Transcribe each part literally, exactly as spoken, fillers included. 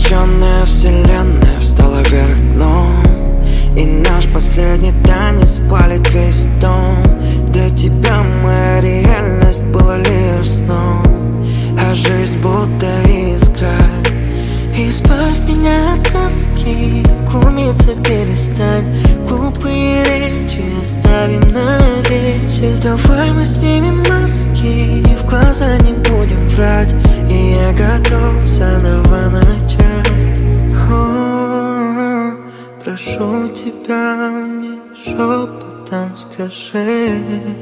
Обреченная вселенная встала вверх дном, и наш последний танец палит весь дом. Для тебя моя реальность была лишь сном, а жизнь будто искра. Избавь меня от тоски, глумиться перестань. Глупые речи оставим на вечер. Давай мы снимем маски, в глаза не будем врать, и я готов заново начать. О, прошу тебя, мне шепотом скажи.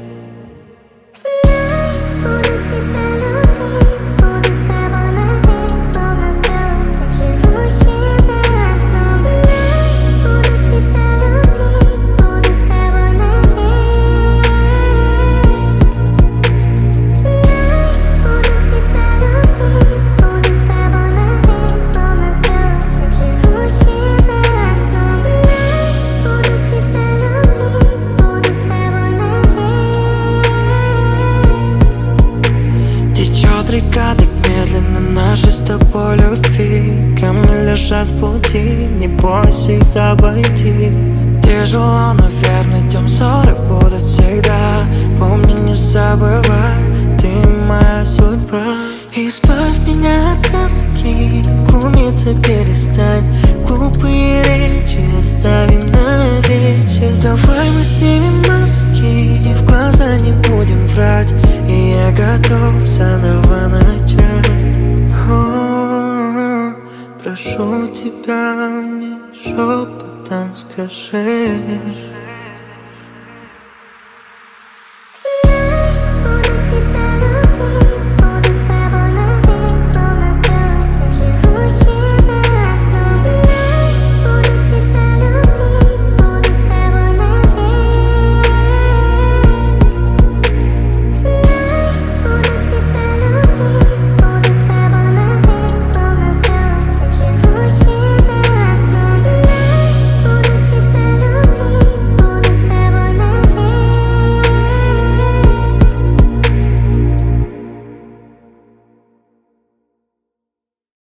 Река так медленно нашей с тобой любви. Камни лежат в пути, не бойся их обойти. Тяжело, но верно, идем, ссоры будут всегда. Помни, не забывай, ты моя судьба. Избавь меня от тоски, глумиться перестань. Глупые речи оставим на вечер. Давай мы снимем маски, в глаза не будем врать, и я готов заново начать. О, прошу тебя, мне шепотом скажи.